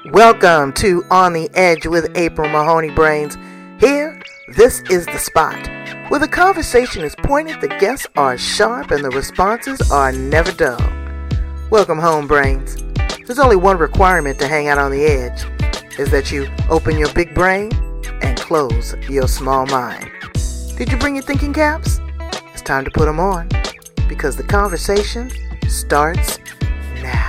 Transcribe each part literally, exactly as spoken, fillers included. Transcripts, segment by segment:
Welcome to On the Edge with April Mahoney Brains. Here, this is the spot where the conversation is pointed, the guests are sharp, and the responses are never dull. Welcome home, Brains. There's only one requirement to hang out on the edge, is that you open your big brain and close your small mind. Did you bring your thinking caps? It's time to put them on, because the conversation starts now.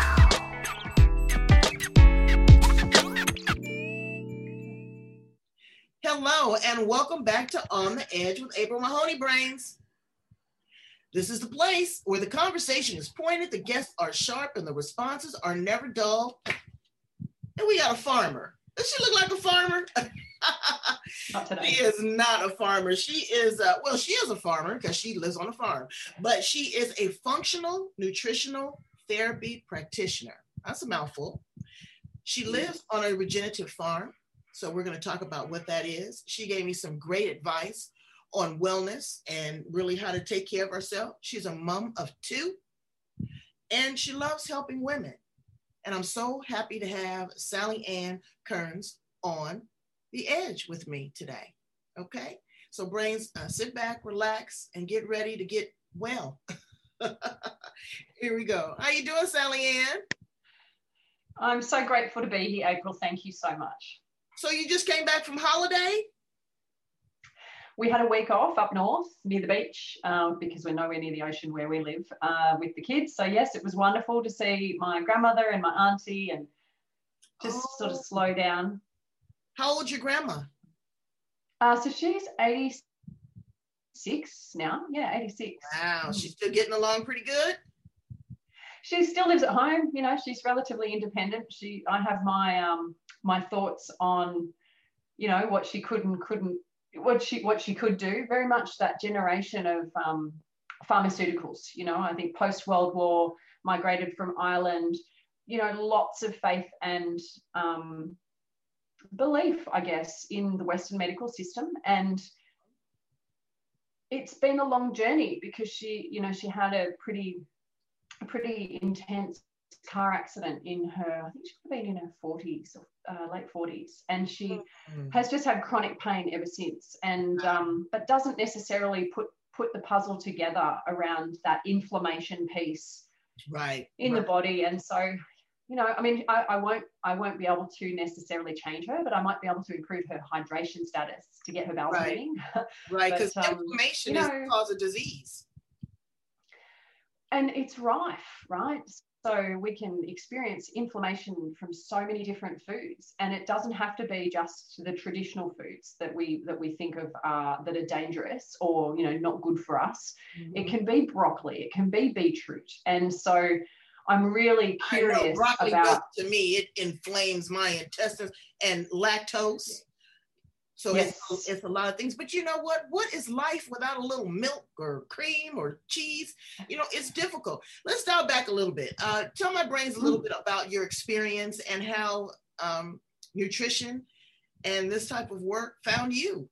Hello, and welcome back to On the Edge with April Mahoney Brains. This is the place where the conversation is pointed, the guests are sharp, and the responses are never dull. And we got a farmer. Does she look like a farmer? Not today. She is not a farmer. She is, uh, well, she is a farmer because she lives on a farm, but she is a functional nutritional therapy practitioner. That's a mouthful. She lives on a regenerative farm. So we're going to talk about what that is. She gave me some great advice on wellness and really how to take care of herself. She's a mom of two, and she loves helping women. And I'm so happy to have Sally Ann Kearns on the edge with me today. Okay, so Brains, uh, sit back, relax, and get ready to get well. Here we go. How you doing, Sally Ann? I'm so grateful to be here, April. Thank you so much. So you just came back from holiday? We had a week off up north near the beach uh, because we're nowhere near the ocean where we live uh, with the kids. So yes, it was wonderful to see my grandmother and my auntie and just oh. sort of slow down. How old's your grandma? Uh, so she's eighty-six now. Yeah, eighty-six. Wow, she's still getting along pretty good? She still lives at home. You know, she's relatively independent. She, I have my um, my thoughts on, you know, what she could and couldn't, what she what she could do. Very much that generation of um, pharmaceuticals. You know, I think post World War, migrated from Ireland. You know, lots of faith and um, belief, I guess, in the Western medical system, and it's been a long journey because she, you know, she had a pretty a pretty intense car accident in her, I think she could have been in her forties, uh, late forties, and she mm. has just had chronic pain ever since, and um, but doesn't necessarily put put the puzzle together around that inflammation piece right in right. the body. And so, you know, I mean, I, I won't I won't be able to necessarily change her, but I might be able to improve her hydration status to get her bowels right. moving. Right, because um, inflammation you is know, the cause of disease. And it's rife, right? So we can experience inflammation from so many different foods, and it doesn't have to be just the traditional foods that we that we think of uh, that are dangerous or, you know, not good for us. Mm-hmm. It can be broccoli, it can be beetroot, and so I'm really curious I know, broccoli about. Does, to me, it inflames my intestines, and lactose. So yes. it's, it's a lot of things, but you know what? What is life without a little milk or cream or cheese? You know, it's difficult. Let's dial back a little bit. Uh, tell my brains a little bit about your experience and how um, nutrition and this type of work found you.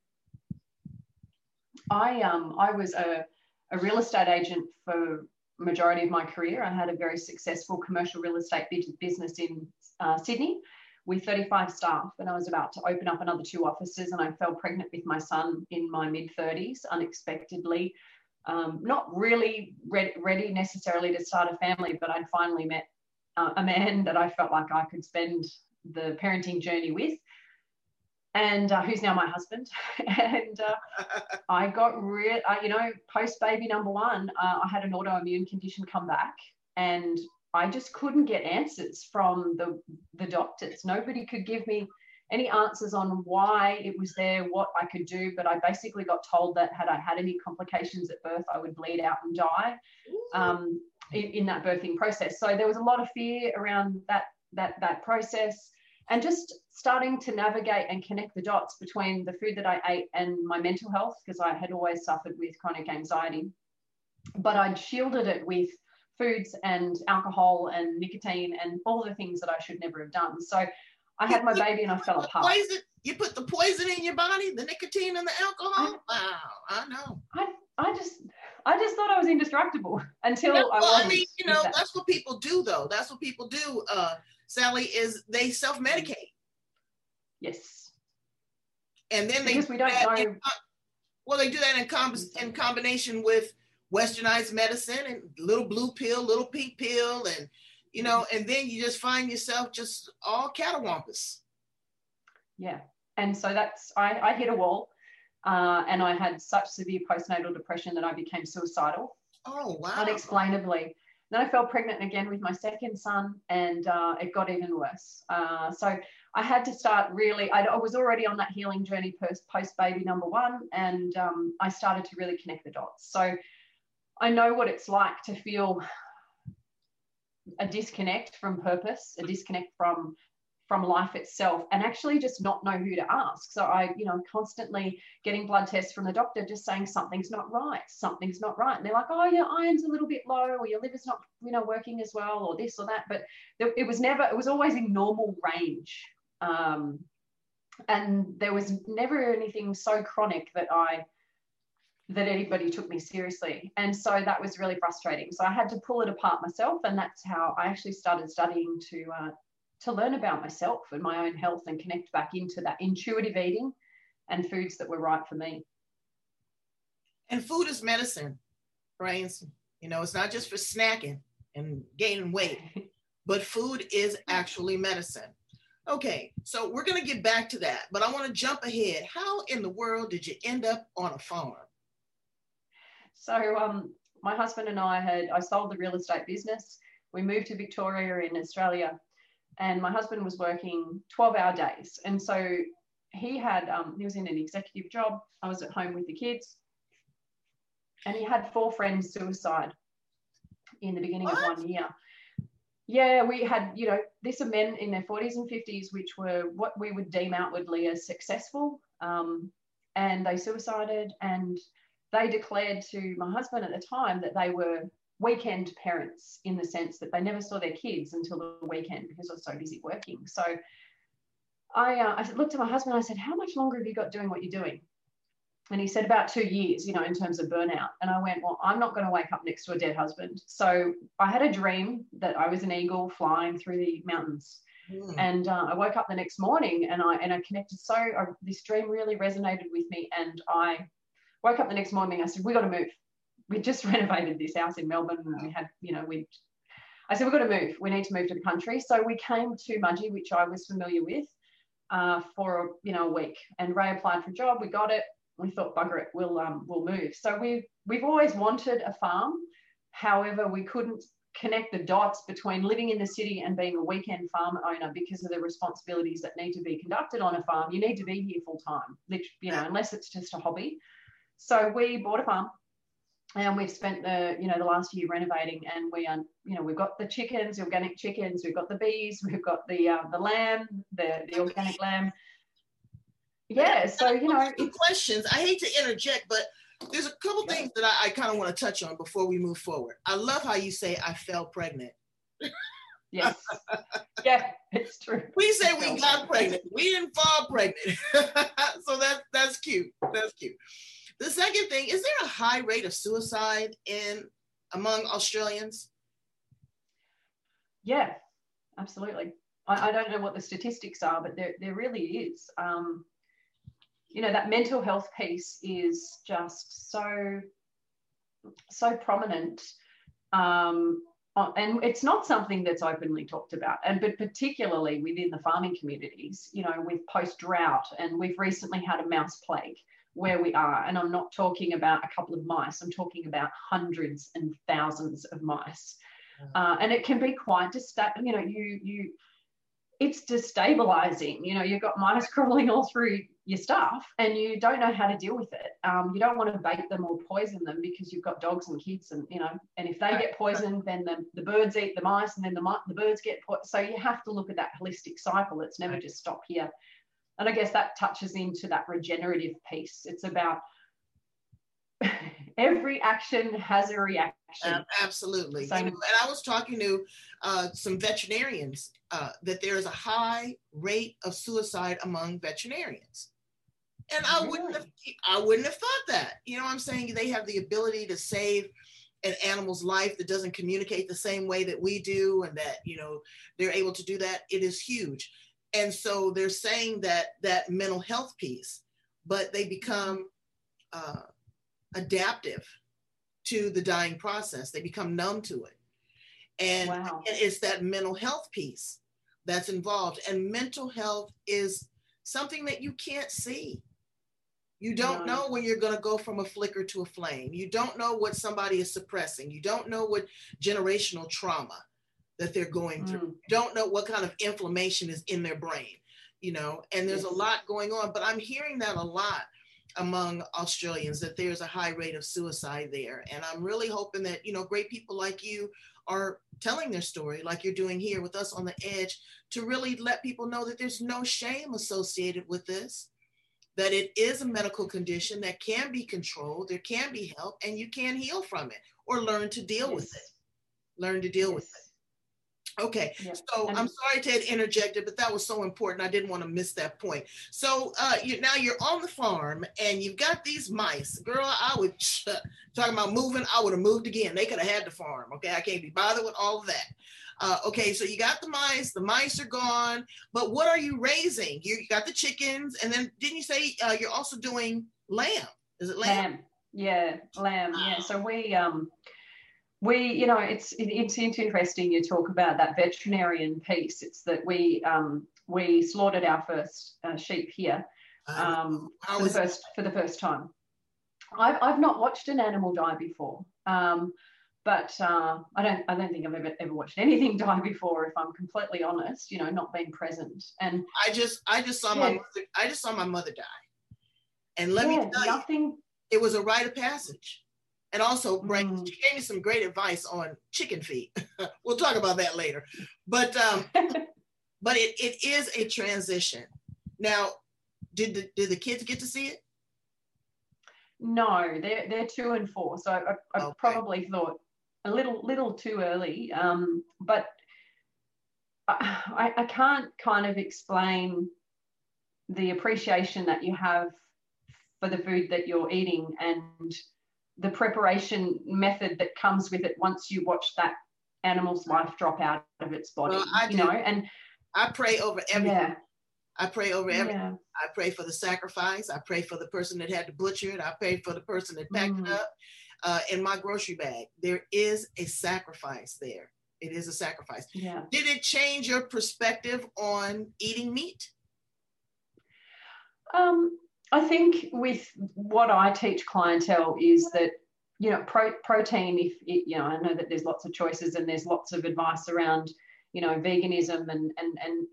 I um I was a, a real estate agent for majority of my career. I had a very successful commercial real estate business in uh, Sydney, with thirty-five staff, and I was about to open up another two offices, and I fell pregnant with my son in my mid thirties unexpectedly. Um, not really re- ready necessarily to start a family, but I'd finally met uh, a man that I felt like I could spend the parenting journey with, and uh, who's now my husband. and uh, I got real, uh, you know, post baby number one, uh, I had an autoimmune condition come back, and I just couldn't get answers from the, the doctors. Nobody could give me any answers on why it was there, what I could do, but I basically got told that had I had any complications at birth, I would bleed out and die um, in, in that birthing process. So there was a lot of fear around that, that, that process, and just starting to navigate and connect the dots between the food that I ate and my mental health, because I had always suffered with chronic anxiety, but I'd shielded it with foods and alcohol and nicotine and all the things that I should never have done. So I had my baby and I fell apart. Poison, you put the poison in your body, the nicotine and the alcohol? I, wow, I know. I, I just I just thought I was indestructible until yeah, well, I wasn't. I mean, you know, that. That's what people do though. That's what people do. Uh, Sally, is they self-medicate. Yes. And then they because we don't know. In, well, they do that in, com- in combination with westernized medicine and little blue pill, little pink pill, and you know, and then you just find yourself just all catawampus. Yeah. And so that's, I, I hit a wall uh, and I had such severe postnatal depression that I became suicidal. Oh, wow. Unexplainably. Then I fell pregnant again with my second son, and uh, it got even worse. Uh, so I had to start really, I, I was already on that healing journey post, post baby number one, and um, I started to really connect the dots. So I know what it's like to feel a disconnect from purpose, a disconnect from from life itself, and actually just not know who to ask. So I, you know, I'm constantly getting blood tests from the doctor just saying something's not right, something's not right. And they're like, oh, your iron's a little bit low, or your liver's not, you know, working as well, or this or that. But it was never, it was always in normal range. Um, and there was never anything so chronic that I, that anybody took me seriously. And so that was really frustrating. So I had to pull it apart myself. And that's how I actually started studying to, uh, to learn about myself and my own health and connect back into that intuitive eating and foods that were right for me. And food is medicine, right? You know, it's not just for snacking and gaining weight, but food is actually medicine. Okay, so we're going to get back to that, but I want to jump ahead. How in the world did you end up on a farm? So um, my husband and I had, I sold the real estate business. We moved to Victoria in Australia, and my husband was working twelve hour days. And so he had, um, he was in an executive job. I was at home with the kids, and he had four friends suicide in the beginning what? of one year. Yeah, we had, you know, these are men in their forties and fifties, which were what we would deem outwardly as successful. Um, and they suicided, and they declared to my husband at the time that they were weekend parents, in the sense that they never saw their kids until the weekend because I was so busy working. So I, uh, I looked at my husband and I said, how much longer have you got doing what you're doing? And he said, about two years, you know, in terms of burnout. And I went, well, I'm not going to wake up next to a dead husband. So I had a dream that I was an eagle flying through the mountains. Mm. And uh, I woke up the next morning and I, and I connected. So I, this dream really resonated with me. And I woke up the next morning. I said, we got to move. We just renovated this house in Melbourne. And we had, you know, we, I said, we've got to move. We need to move to the country. So we came to Mudgee, which I was familiar with, uh, for, you know, a week. And Ray applied for a job. We got it. We thought, bugger it, we'll, um, we'll move. So we've, we've always wanted a farm. However, we couldn't connect the dots between living in the city and being a weekend farm owner because of the responsibilities that need to be conducted on a farm. You need to be here full time, you know, unless it's just a hobby. So we bought a farm. And we've spent the, you know, the last year renovating, and we are, you know, we've got the chickens, the organic chickens, we've got the bees, we've got the uh, the lamb, the, the organic lamb. Yeah, so, you know. It's, questions. I hate to interject, but there's a couple yeah. things that I, I kind of want to touch on before we move forward. I love how you say I fell pregnant. Yes. Yeah, it's true. We say we got pregnant. We didn't fall pregnant. So that, that's cute. That's cute. The second thing, is there a high rate of suicide in among Australians? Yeah, absolutely. I, I don't know what the statistics are, but there, there really is. Um, you know, that mental health piece is just so, so prominent. Um, and it's not something that's openly talked about, and but particularly within the farming communities, you know, with post-drought, and we've recently had a mouse plague where we are, and I'm not talking about a couple of mice, I'm talking about hundreds and thousands of mice. Uh, and it can be quite, desta- you know, you, you, it's destabilizing, you know, you've got mice crawling all through your stuff and you don't know how to deal with it. Um, you don't want to bait them or poison them because you've got dogs and kids, and, you know, and if they get poisoned, then the, the birds eat the mice, and then the, the birds get poisoned. So you have to look at that holistic cycle. It's never just stop here. And I guess that touches into that regenerative piece. It's about every action has a reaction. Um, absolutely. So, you know, and I was talking to uh, some veterinarians uh, that there is a high rate of suicide among veterinarians. And I really? wouldn't have, I wouldn't have thought that. You know what I'm saying? They have the ability to save an animal's life that doesn't communicate the same way that we do, and that, you know, they're able to do that, it is huge. And so they're saying that that mental health piece, but they become uh, adaptive to the dying process. They become numb to it. And, wow. and it's that mental health piece that's involved. And mental health is something that you can't see. You don't No. know when you're going to go from a flicker to a flame. You don't know what somebody is suppressing. You don't know what generational trauma that they're going through. Mm. You don't know what kind of inflammation is in their brain, you know, and there's Yes. a lot going on. But I'm hearing that a lot among Australians, that there's a high rate of suicide there. And I'm really hoping that, you know, great people like you are telling their story like you're doing here with us on The Edge, to really let people know that there's no shame associated with this, that it is a medical condition that can be controlled, there can be help, and you can heal from it or learn to deal Yes. with it. Learn to deal Yes. with it. Okay, Yep. so And I'm sorry to have interjected, but that was so important. I didn't want to miss that point. So uh, you, now you're on the farm and you've got these mice. Girl, I would, talking about moving, I would have moved again. They could have had the farm, okay? I can't be bothered with all of that. Uh, okay, so you got the mice, the mice are gone, but what are you raising? You got the chickens, and then didn't you say uh, you're also doing lamb? Is it lamb? lamb. Yeah, lamb. Yeah. So we, um, we, you know, it's it, it's interesting you talk about that veterinarian piece. It's that we um, we slaughtered our first uh, sheep here um, How for the was it? first for the first time. I've I've not watched an animal die before, um, but uh, I don't I don't think I've ever ever watched anything die before. If I'm completely honest, you know, not being present. And I just I just saw yeah. my mother, I just saw my mother die, and let yeah, me tell nothing. you, it was a rite of passage. And also, Brent, Mm. she gave me some great advice on chicken feet. We'll talk about that later. But um, but it, it is a transition. Now, did the did the kids get to see it? No, they're they're two and four, so I, I Okay. probably thought a little little too early. Um, but I, I can't kind of explain the appreciation that you have for the food that you're eating and the preparation method that comes with it once you watch that animal's life drop out of its body. Well, I you do. know, and I pray over everything. yeah, I pray over everything. yeah, I pray for the sacrifice. I pray for the person that had to butcher it. I pray for the person that packed Mm. it up uh, in my grocery bag. There is a sacrifice there. It is a sacrifice. yeah. Did it change your perspective on eating meat? Um, I think with what I teach clientele is that, you know, pro protein, if, it, you know, I know that there's lots of choices and there's lots of advice around, you know, veganism and, and, and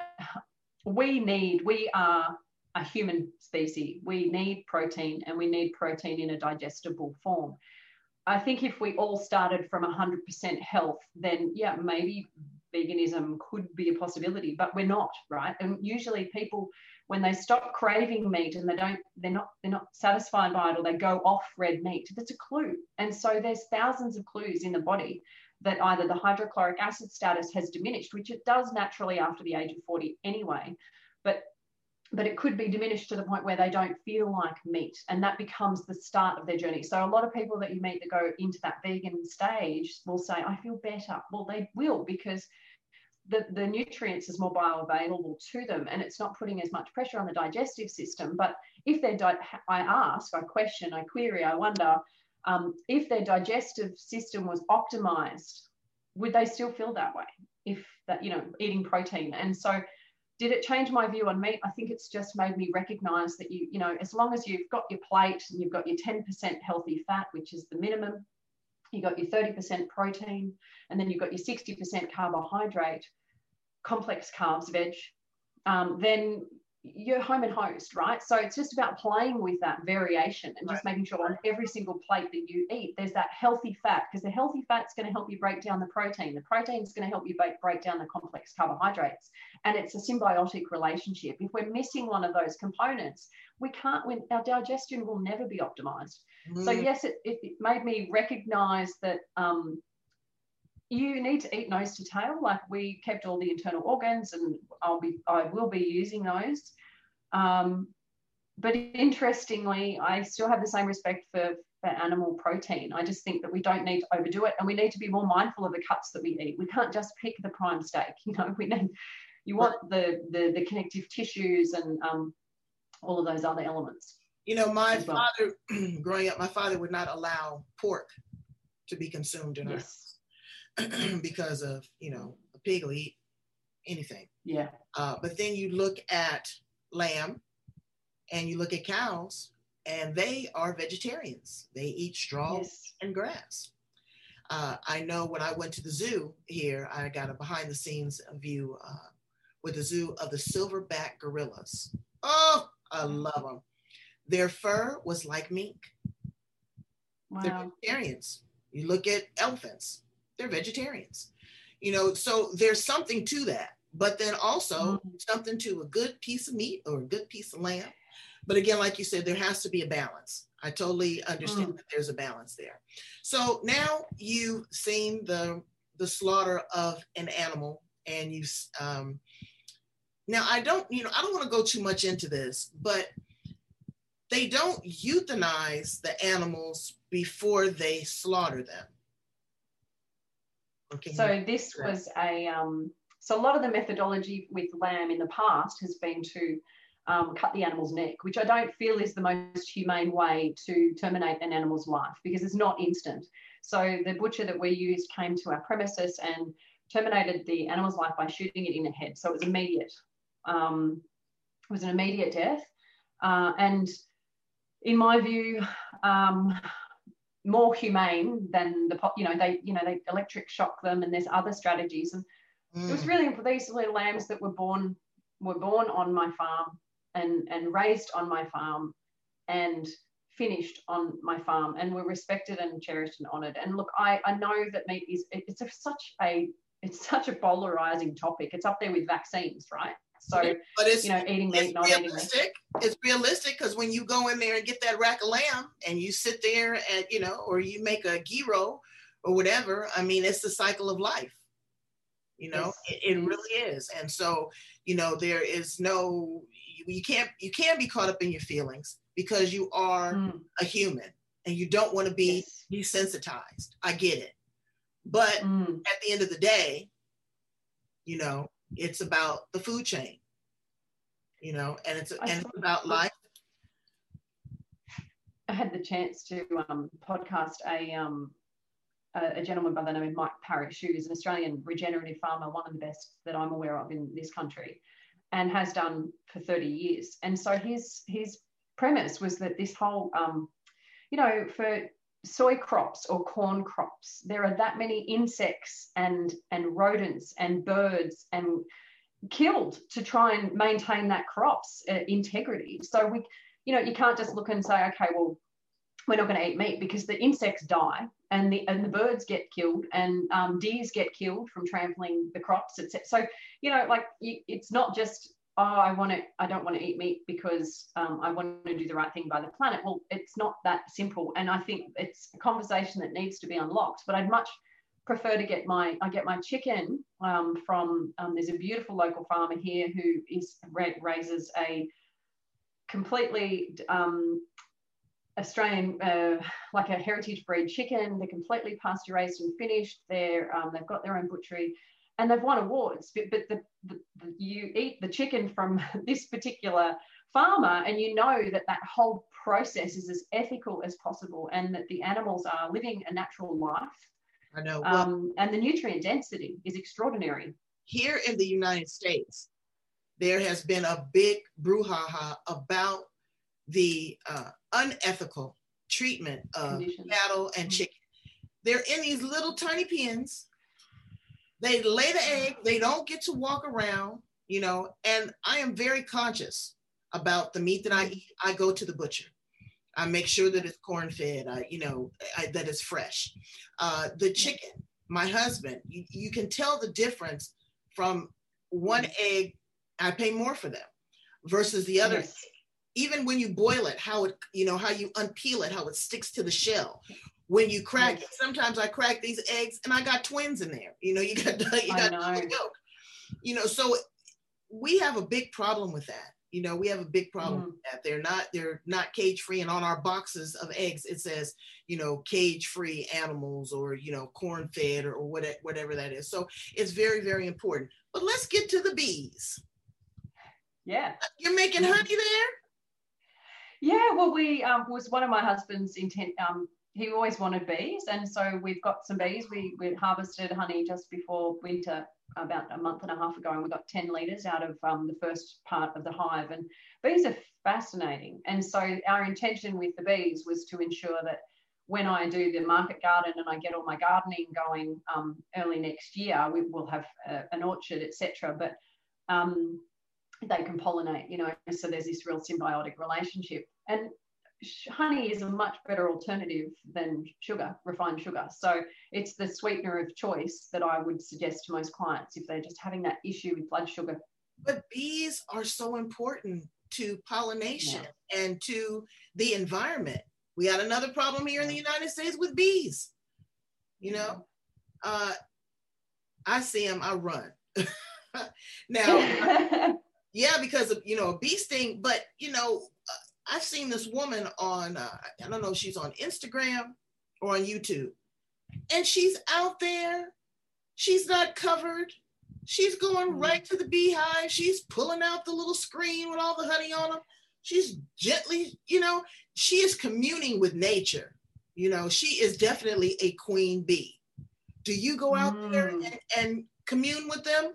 we need, we are a human species. We need protein, and we need protein in a digestible form. I think if we all started from one hundred percent health, then yeah, maybe veganism could be a possibility, but we're not, right? And usually people, when they stop craving meat and they don't, they're not, they're not satisfied by it, or they go off red meat, that's a clue. And so there's thousands of clues in the body that either the hydrochloric acid status has diminished, which it does naturally after the age of forty anyway, but but it could be diminished to the point where they don't feel like meat, and that becomes the start of their journey. So a lot of people that you meet that go into that vegan stage will say, I feel better. Well, they will, because the, the nutrients is more bioavailable to them, and it's not putting as much pressure on the digestive system. But if they're, di I ask, I question, I query, I wonder, um, if their digestive system was optimized, would they still feel that way if that, you know, eating protein? And so did it change my view on meat? I think it's just made me recognize that you, you know, as long as you've got your plate and you've got your ten percent healthy fat, which is the minimum, you got your thirty percent protein, and then you've got your sixty percent carbohydrate, complex carbs, veg, um, then you're home and host, right? So it's just about playing with that variation and just Right. making sure on every single plate that you eat, there's that healthy fat, because the healthy fat's going to help you break down the protein. The protein's going to help you break, break down the complex carbohydrates. And it's a symbiotic relationship. If we're missing one of those components, we can't, win, our digestion will never be optimized. Mm. So yes, it, it, it made me recognize that um, you need to eat nose to tail. Like, we kept all the internal organs, and I'll be, I will be using those. Um, but interestingly, I still have the same respect for animal protein. I just think that we don't need to overdo it, and we need to be more mindful of the cuts that we eat. We can't just pick the prime steak. You know, we need, you want the the, the connective tissues and um, all of those other elements. You know, my well. father, growing up, my father would not allow pork to be consumed in yes. our house because of, you know, a pig will eat anything. Yeah. Uh, but then you look at lamb and you look at cows, and they are vegetarians. They eat straw yes. and grass. Uh, I know when I went to the zoo here, I got a behind the scenes view uh, with the zoo of the silverback gorillas. Oh, I love them. Their fur was like mink. Wow. They're vegetarians. You look at elephants, they're vegetarians. You know, so there's something to that. But then also mm-hmm. something to a good piece of meat or a good piece of lamb. But again, like you said, there has to be a balance. I totally understand mm. that there's a balance there. So now you've seen the the slaughter of an animal, and you um, now I don't, you know, I don't want to go too much into this, but they don't euthanize the animals before they slaughter them. Okay. So this was a um, so a lot of the methodology with lamb in the past has been to Um, cut the animal's neck, which I don't feel is the most humane way to terminate an animal's life, because it's not instant. So the butcher that we used came to our premises and terminated the animal's life by shooting it in the head. So it was immediate. Um, it was an immediate death. Uh, and in my view, um, more humane than the, you know, they, you know, they electric shock them, and there's other strategies. And mm. it was really, these little lambs that were born, were born on my farm, and and raised on my farm and finished on my farm, and were respected and cherished and honored. And look, I, I know that meat is, it's a, such a it's such a polarizing topic. It's up there with vaccines, right? So, but it's, you know, eating meat, not eating meat. It's realistic, because when you go in there and get that rack of lamb and you sit there and, you know, or you make a gyro or whatever, I mean, it's the cycle of life. You know, yes, it, it really is. And so, you know, there is no, you can't, you can't be caught up in your feelings, because you are mm. a human and you don't want to be yes. desensitized. I get it. But mm. at the end of the day, you know, it's about the food chain, you know, and it's, and it's about life. I had the chance to um, podcast a, um, a gentleman by the name of Mike Parrish, who is an Australian regenerative farmer, one of the best that I'm aware of in this country, and has done for thirty years. And so his his premise was that this whole, um, you know, for soy crops or corn crops, there are that many insects and, and rodents and birds and killed to try and maintain that crop's uh, integrity. So we, you know, you can't just look and say, okay, well, we're not going to eat meat, because the insects die and the and the birds get killed, and um, deers get killed from trampling the crops, et cetera. So, you know, like you, it's not just, oh, I want to, I don't want to eat meat because um, I want to do the right thing by the planet. Well, it's not that simple. And I think it's a conversation that needs to be unlocked. But I'd much prefer to get my, I get my chicken um, from, um, there's a beautiful local farmer here who is raises a completely um, Australian, uh, like a heritage breed chicken. They're completely pasture raised and finished. They're, um, they've got their own butchery, and they've won awards. But, but the, the, the, you eat the chicken from this particular farmer, and you know that that whole process is as ethical as possible, and that the animals are living a natural life. I know. Well, um, and the nutrient density is extraordinary. Here in the United States, there has been a big brouhaha about the uh, unethical treatment of Conditions. cattle and chicken. They're in these little tiny pens. They lay the egg. They don't get to walk around, you know, and I am very conscious about the meat that I eat. I go to the butcher. I make sure that it's corn-fed, I, you know, I, that it's fresh. Uh, the chicken, my husband, you, you can tell the difference from one egg, I pay more for them, versus the other. Yes. Even when you boil it, how it, you know, how you unpeel it, how it sticks to the shell. When you crack yes. it, sometimes I crack these eggs and I got twins in there. You know, you got you got double yolk. You know, so we have a big problem with that. You know, we have a big problem Mm. with that. They're not, they're not cage free. And on our boxes of eggs, it says, you know, cage free animals, or, you know, corn fed, or, or whatever, whatever that is. So it's very, very important. But let's get to the bees. Yeah. You're making honey there? Yeah, well, we um, was one of my husband's intent. Um, he always wanted bees, and so we've got some bees. We we harvested honey just before winter, about a month and a half ago, and we got ten litres out of um, the first part of the hive. And bees are fascinating, and so our intention with the bees was to ensure that when I do the market garden and I get all my gardening going um, early next year, we will have a, an orchard, et cetera. But um, they can pollinate, you know, so there's this real symbiotic relationship. And honey is a much better alternative than sugar, refined sugar. So it's the sweetener of choice that I would suggest to most clients if they're just having that issue with blood sugar. But bees are so important to pollination, yeah, and to the environment. We got another problem here in the United States with bees. You know, uh, I see them, I run. Now, yeah, because of, you know, a bee sting, but, you know, uh, I've seen this woman on, uh, I don't know if she's on Instagram or on YouTube, and she's out there. She's not covered. She's going right to the beehive. She's pulling out the little screen with all the honey on them. She's gently, you know, she is communing with nature. You know, she is definitely a queen bee. Do you go out mm. there and, and commune with them?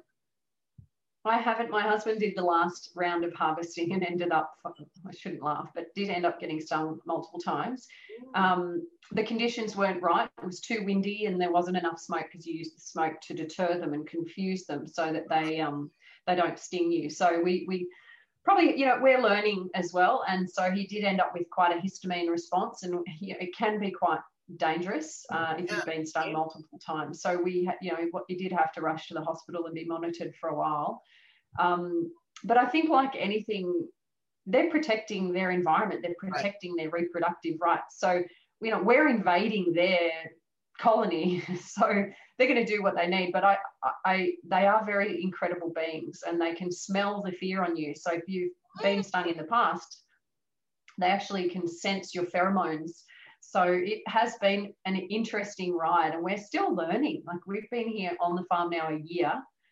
I haven't. My husband did the last round of harvesting and ended up, I shouldn't laugh, but did end up getting stung multiple times. Um, the conditions weren't right. It was too windy and there wasn't enough smoke, because you use the smoke to deter them and confuse them so that they um, they don't sting you. So we, we probably, you know, we're learning as well. And so he did end up with quite a histamine response, and he, it can be quite dangerous uh, if you've been stung multiple times. So we, you know, what you did have to rush to the hospital and be monitored for a while. Um, but I think, like anything, they're protecting their environment, they're protecting right. their reproductive rights. So, you know, we're invading their colony, so they're going to do what they need. But I, I, they are very incredible beings, and they can smell the fear on you. So if you've been stung in the past, they actually can sense your pheromones. So it has been an interesting ride, and we're still learning. Like, we've been here on the farm now a year,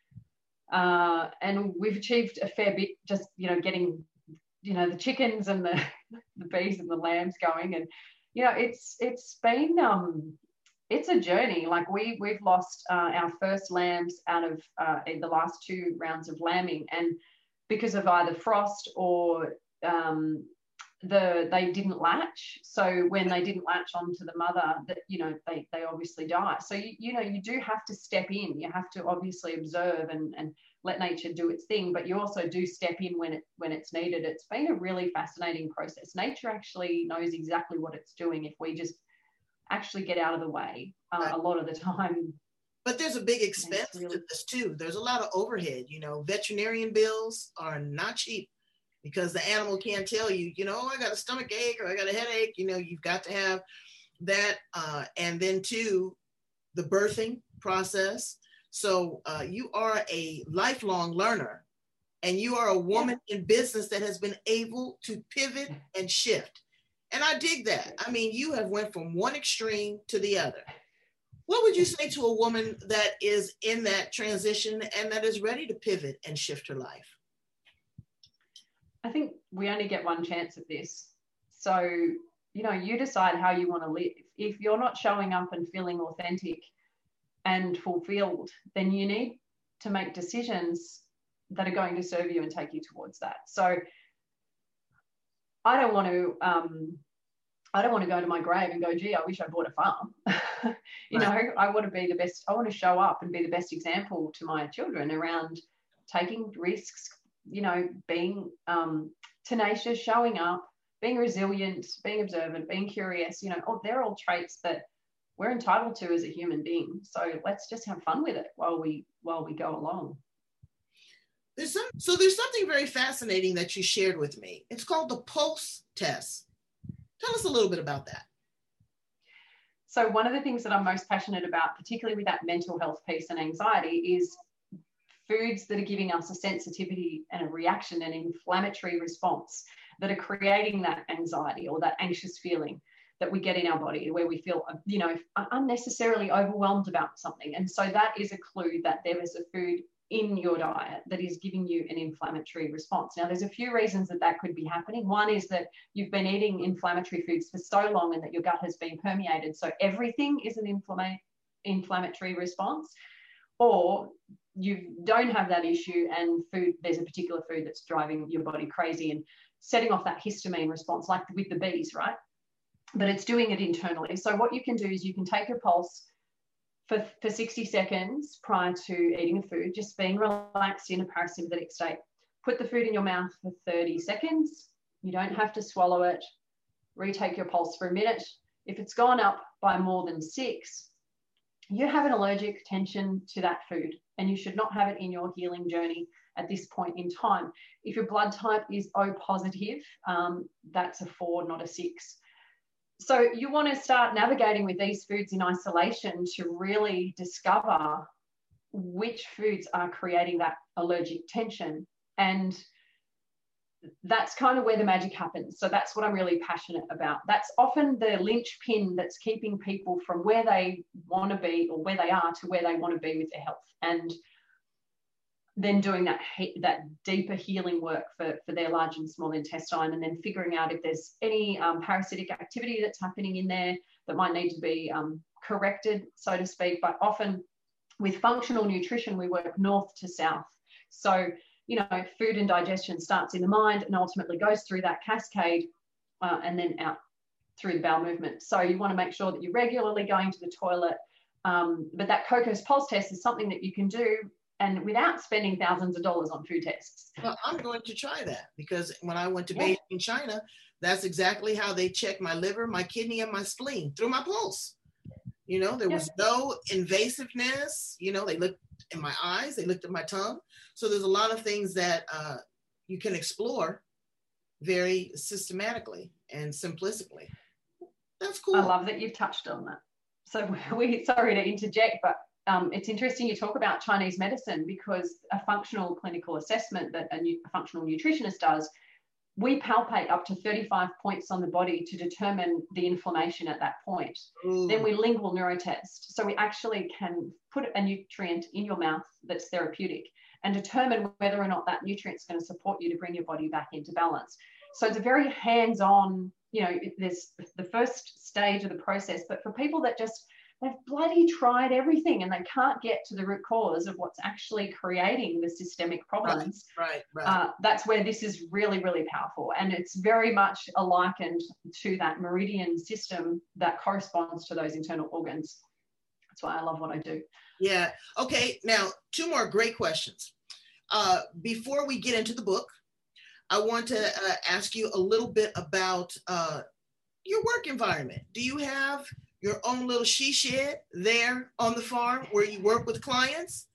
uh, and we've achieved a fair bit, just, you know, getting, you know, the chickens and the, the bees and the lambs going. And, you know, it's it's been, um, it's a journey. Like, we, we've lost uh, our first lambs out of uh, in the last two rounds of lambing, and because of either frost or um, the they didn't latch. So when they didn't latch onto the mother, that, you know, they they obviously die. So you, you know, you do have to step in. You have to obviously observe and and let nature do its thing, but you also do step in when it when it's needed. It's been a really fascinating process. Nature actually knows exactly what it's doing if we just actually get out of the way uh, a lot of the time. But there's a big expense really- to this too. There's a lot of overhead. You know, veterinarian bills are not cheap, because the animal can't tell you, you know, oh, I got a stomach ache or I got a headache. You know, you've got to have that. Uh, and then too, the birthing process. So uh, you are a lifelong learner, and you are a woman yeah. in business that has been able to pivot and shift. And I dig that. I mean, you have went from one extreme to the other. What would you say to a woman that is in that transition and that is ready to pivot and shift her life? I think we only get one chance at this. So, you know, you decide how you want to live. If you're not showing up and feeling authentic and fulfilled, then you need to make decisions that are going to serve you and take you towards that. So I don't want to, um, I don't want to go to my grave and go, gee, I wish I bought a farm. you right. know, I want to be the best, I want to show up and be the best example to my children around taking risks, you know, being um, tenacious, showing up, being resilient, being observant, being curious, you know, oh, they're all traits that we're entitled to as a human being. So let's just have fun with it while we while we go along. There's some, so there's something very fascinating that you shared with me. It's called the PULSE test. Tell us a little bit about that. So one of the things that I'm most passionate about, particularly with that mental health piece and anxiety, is foods that are giving us a sensitivity and a reaction, an inflammatory response that are creating that anxiety or that anxious feeling that we get in our body, where we feel, you know, unnecessarily overwhelmed about something. And so that is a clue that there is a food in your diet that is giving you an inflammatory response. Now, there's a few reasons that that could be happening. One is that you've been eating inflammatory foods for so long and that your gut has been permeated. So everything is an inflama- inflammatory response. Or you don't have that issue and food, there's a particular food that's driving your body crazy and setting off that histamine response, like with the bees, right? But it's doing it internally. So what you can do is you can take your pulse for, for sixty seconds prior to eating a food, just being relaxed in a parasympathetic state. Put the food in your mouth for thirty seconds. You don't have to swallow it. Retake your pulse for a minute. If it's gone up by more than six, you have an allergic tension to that food and you should not have it in your healing journey at this point in time. If your blood type is O positive, um, that's a four, not a six. So you want to start navigating with these foods in isolation to really discover which foods are creating that allergic tension. And that's kind of where the magic happens. So that's what I'm really passionate about. That's often the linchpin that's keeping people from where they want to be or where they are to where they want to be with their health. And then doing that that deeper healing work for, for their large and small intestine, and then figuring out if there's any um, parasitic activity that's happening in there that might need to be um, corrected, so to speak. But often with functional nutrition, we work north to south. So, you know, food and digestion starts in the mind and ultimately goes through that cascade uh, and then out through the bowel movement. So you want to make sure that you're regularly going to the toilet. Um, but that Cocos Pulse test is something that you can do and without spending thousands of dollars on food tests. Well, I'm going to try that because when I went to yeah. Beijing in China, that's exactly how they checked my liver, my kidney, and my spleen through my pulse. You know, there was yeah. no invasiveness. You know, they looked in my eyes, they looked at my tongue. So there's a lot of things that uh, you can explore very systematically and simplistically. That's cool. I love that you've touched on that. So we, sorry to interject, but um, it's interesting you talk about Chinese medicine, because a functional clinical assessment that a, nu- a functional nutritionist does, we palpate up to thirty-five points on the body to determine the inflammation at that point. Ooh. Then we lingual neurotest. So we actually can put a nutrient in your mouth that's therapeutic and determine whether or not that nutrient's going to support you to bring your body back into balance. So it's a very hands-on, you know, there's the first stage of the process, but for people that just, they've bloody tried everything and they can't get to the root cause of what's actually creating the systemic problems. Right, right, right. Uh, that's where this is really, really powerful. And it's very much likened to that meridian system that corresponds to those internal organs. That's why I love what I do. Yeah. Okay. Now, two more great questions. Uh, before we get into the book, I want to uh, ask you a little bit about uh, your work environment. Do you have your own little she shed there on the farm where you work with clients?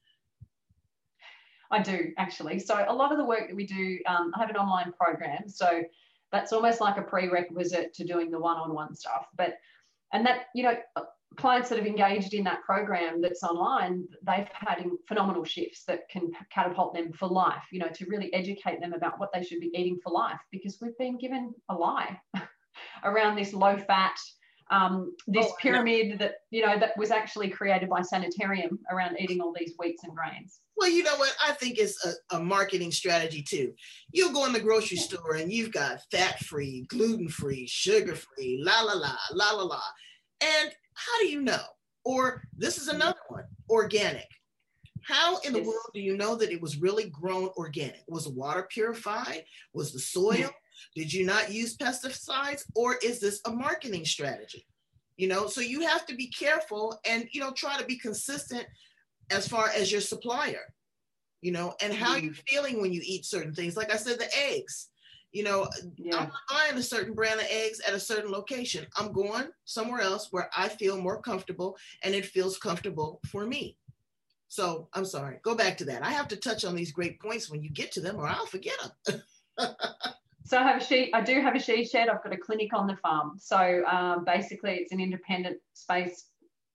I do, actually. So a lot of the work that we do, um, I have an online program. So that's almost like a prerequisite to doing the one-on-one stuff. But, and that, you know, clients that have engaged in that program that's online, they've had phenomenal shifts that can catapult them for life, you know, to really educate them about what they should be eating for life, because we've been given a lie around this low fat, um, this oh, pyramid that, you know, that was actually created by Sanitarium around eating all these wheats and grains. Well, you know what? I think it's a, a marketing strategy too. You'll go in the grocery yeah. store and you've got fat-free, gluten-free, sugar-free, la, la, la, la, la, la. And how do you know? Or this is another one, organic. How in the yes. world do you know that it was really grown organic? Was the water purified? Was the soil? Yeah. Did you not use pesticides? Or is this a marketing strategy? You know, so you have to be careful and, you know, try to be consistent as far as your supplier, you know, and how mm. you're feeling when you eat certain things. Like I said, the eggs. You know, yeah. I'm not buying a certain brand of eggs at a certain location. I'm going somewhere else where I feel more comfortable and it feels comfortable for me. So I'm sorry, go back to that. I have to touch on these great points when you get to them or I'll forget them. So I have a she, I do have a she shed. I've got a clinic on the farm. So um, basically it's an independent space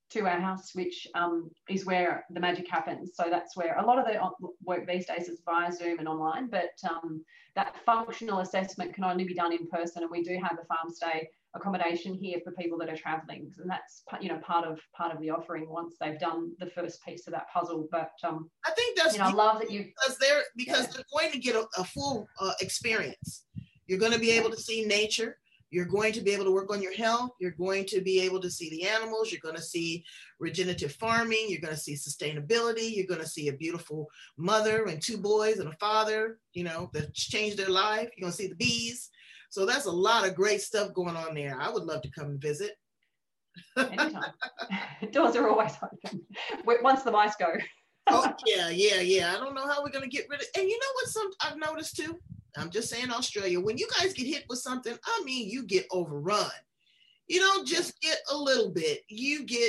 to our house, which um, is where the magic happens. So that's where a lot of the work these days is via Zoom and online, but um, that functional assessment can only be done in person. And we do have a farm stay accommodation here for people that are traveling, and that's, you know, part of part of the offering once they've done the first piece of that puzzle. But um, I think that's, you know, I love that you, because they're because yeah. they're going to get a, a full uh, experience. You're going to be able to see nature. You're going to be able to work on your health. You're going to be able to see the animals. You're going to see regenerative farming. You're going to see sustainability. You're going to see a beautiful mother and two boys and a father, you know, that changed their life. You're going to see the bees. So that's a lot of great stuff going on there. I would love to come and visit. Anytime. Doors are always open. Once the mice go. Oh, yeah, yeah, yeah. I don't know how we're going to get rid of it. And you know what some I've noticed too? I'm just saying, Australia, when you guys get hit with something, I mean, you get overrun. You don't just get a little bit. You get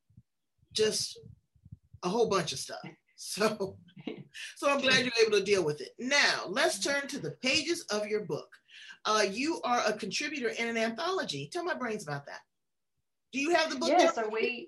just a whole bunch of stuff. So, so I'm glad you're able to deal with it. Now, let's turn to the pages of your book. Uh, you are a contributor in an anthology. Tell my brains about that. Do you have the book? Yeah, there? so we,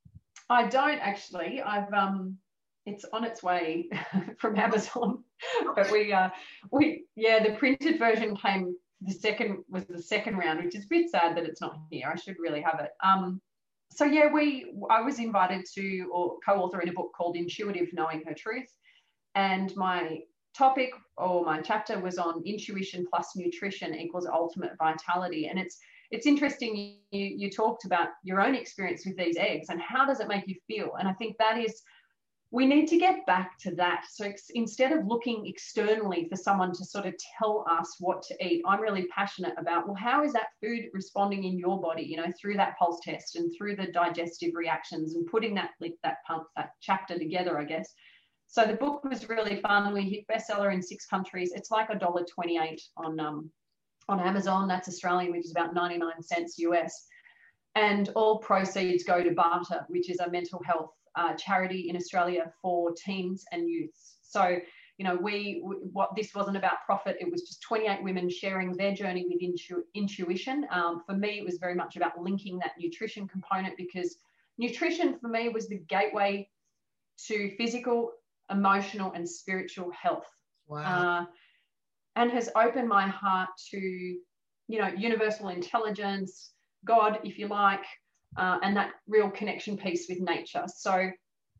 I don't actually. I've um, it's on its way from Amazon, okay. But we, uh, we, yeah, the printed version came. The second was the second round, which is a bit sad that it's not here. I should really have it. Um, so yeah, we, I was invited to or co-author in a book called Intuitive Knowing Her Truth, and my topic or my chapter was on intuition plus nutrition equals ultimate vitality. And it's it's interesting you you talked about your own experience with these eggs and how does it make you feel. And I think that is, we need to get back to that. So ex- instead of looking externally for someone to sort of tell us what to eat, I'm really passionate about, well, how is that food responding in your body, you know, through that pulse test and through the digestive reactions, and putting that that that chapter together, I guess. So the book was really fun. We hit bestseller in six countries. It's like a dollar twenty-eight on um, on Amazon. That's Australian, which is about ninety-nine cents U S. And all proceeds go to Barter, which is a mental health uh, charity in Australia for teens and youths. So, you know, we, we what this wasn't about profit. It was just twenty-eight women sharing their journey with intu- intuition. Um, for me, it was very much about linking that nutrition component, because nutrition for me was the gateway to physical, emotional and spiritual health. Wow. Uh, and has opened my heart to, you know, universal intelligence, God, if you like, uh, and that real connection piece with nature. So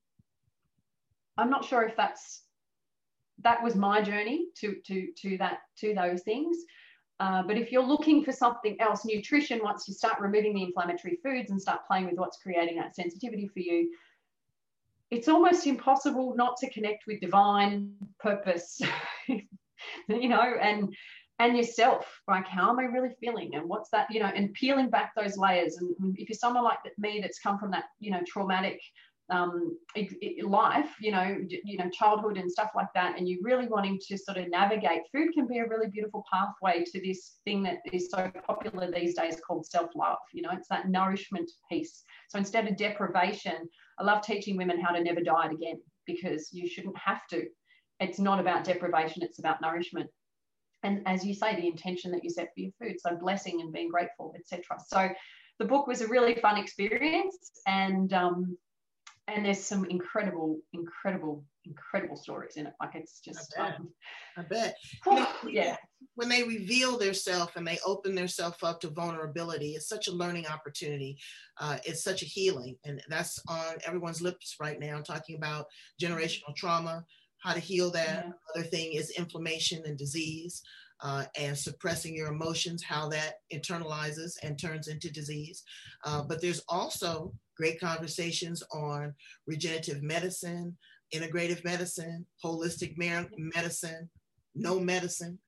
I'm not sure if that's, that was my journey to, to, to that, to those things. Uh, but if you're looking for something else, nutrition, once you start removing the inflammatory foods and start playing with what's creating that sensitivity for you, it's almost impossible not to connect with divine purpose, you know, and and yourself. Like, how am I really feeling? And what's that, you know, and peeling back those layers. And if you're someone like me that's come from that, you know, traumatic um, it, it, life, you know, you know, childhood and stuff like that, and you're really wanting to sort of navigate, food can be a really beautiful pathway to this thing that is so popular these days called self-love. You know, it's that nourishment piece. So instead of deprivation, I love teaching women how to never diet again, because you shouldn't have to. It's not about deprivation, it's about nourishment. And as you say, the intention that you set for your food, so blessing and being grateful, et cetera. So the book was a really fun experience, and um, and there's some incredible, incredible, incredible stories in it. Like, it's just, I bet. Um, I bet. Oh, You know, yeah. When they reveal their self and they open their self up to vulnerability, it's such a learning opportunity. Uh, it's such a healing. And that's on everyone's lips right now, talking about generational trauma, how to heal that. Yeah. Another thing is inflammation and disease, uh, and suppressing your emotions, how that internalizes and turns into disease. Uh, but there's also great conversations on regenerative medicine, integrative medicine, holistic mer- medicine, no medicine,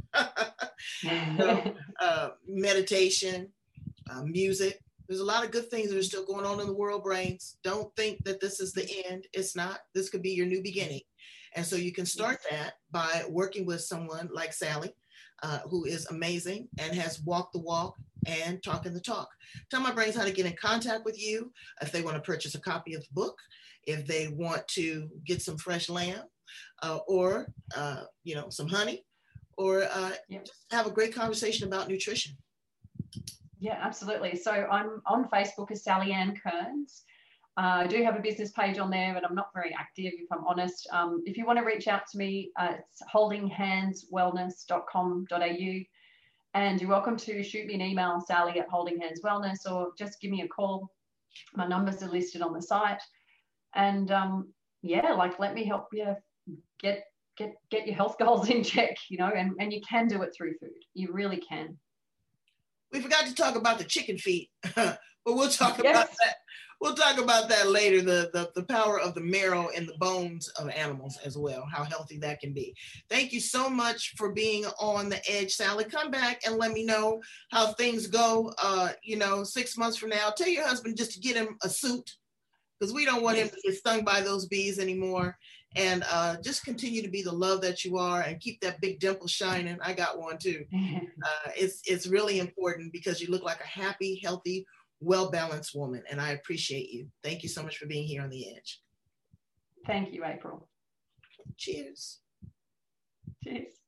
so, uh, meditation, uh, music. There's a lot of good things that are still going on in the world, brains. Don't think that this is the end. It's not. This could be your new beginning. And so you can start that by working with someone like Sally, uh, who is amazing and has walked the walk and talking the talk. Tell my brains how to get in contact with you if they want to purchase a copy of the book, if they want to get some fresh lamb, uh, or uh, you know, some honey, or uh, Yep. just have a great conversation about nutrition. Yeah, absolutely. So I'm on Facebook as Sally Ann Kearns. Uh, I do have a business page on there, but I'm not very active, if I'm honest. Um, if you want to reach out to me, uh, it's holding hands wellness dot com dot a u. And you're welcome to shoot me an email, Sally at Holding Hands Wellness, or just give me a call. My numbers are listed on the site. And um, yeah, like, let me help you get get get your health goals in check, you know, and, and you can do it through food. You really can. We forgot to talk about the chicken feet, but we'll talk Yes. about that. We'll talk about that later, the, the, the power of the marrow and the bones of animals as well, how healthy that can be. Thank you so much for being on The Edge, Sally. Come back and let me know how things go, uh, you know, six months from now. Tell your husband just to get him a suit, because we don't want him to get stung by those bees anymore. And uh, just continue to be the love that you are, and keep that big dimple shining. I got one too. Uh, it's, it's really important, because you look like a happy, healthy, well-balanced woman, and I appreciate you. Thank you so much for being here on The Edge. Thank you, April. Cheers. Cheers.